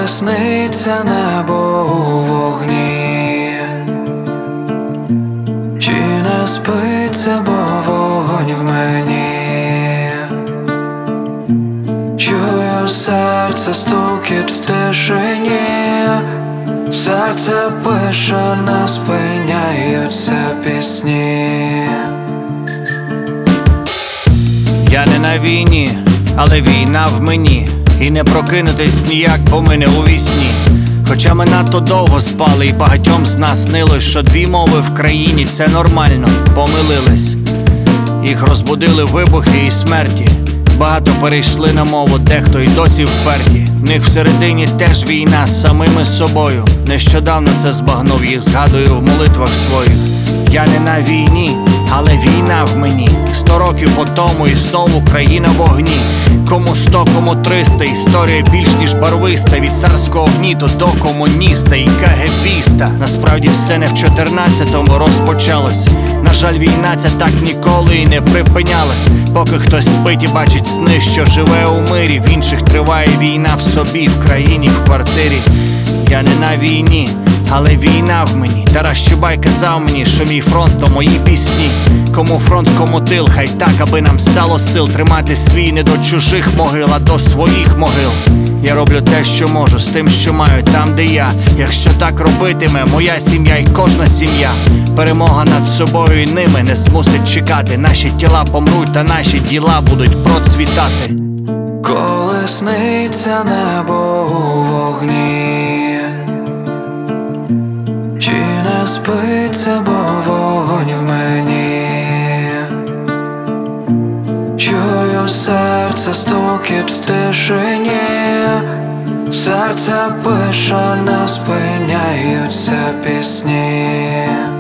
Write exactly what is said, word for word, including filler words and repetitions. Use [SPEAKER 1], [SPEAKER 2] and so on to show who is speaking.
[SPEAKER 1] Коли сниться небо у вогні, чи не спиться, бо вогонь в мені. Чую серце стукіт в тишині, серце пише, не спиняються пісні.
[SPEAKER 2] Я не на війні, але війна в мені. І не прокинутись ніяк, бо ми не у вісні. Хоча ми надто довго спали, і багатьом з нас снилось, що дві мови в країні – це нормально, помилились. Їх розбудили вибухи і смерті. Багато перейшли на мову, дехто й досі вперті. В них всередині теж війна з самими собою. Нещодавно це збагнув, їх згадую в молитвах своїх. Я не на війні, але війна в мені. Сто років по тому і знову країна в огні. Кому сто, кому триста, історія більш ніж барвиста. Від царського гніту до комуніста і кагебіста. Насправді все не в чотирнадцятому розпочалось. На жаль, війна ця так ніколи і не припинялась. Поки хтось спить і бачить сни, що живе у мирі. В інших триває війна в собі, в країні, в квартирі. Я не на війні, але війна в мені. Тарас Чубай казав мені, що мій фронт – то мої пісні. Кому фронт, кому тил, хай так, аби нам стало сил тримати свій не до чужих могил, а до своїх могил. Я роблю те, що можу, з тим, що маю, там, де я. Якщо так робитиме моя сім'я і кожна сім'я, перемога над собою і ними не змусить чекати. Наші тіла помруть, та наші діла будуть процвітати.
[SPEAKER 1] Коли сниться небо у вогні, чи не спиться, бо вогонь в мені. Чую серце стукіт в тишині, серце пише, не спиняються пісні.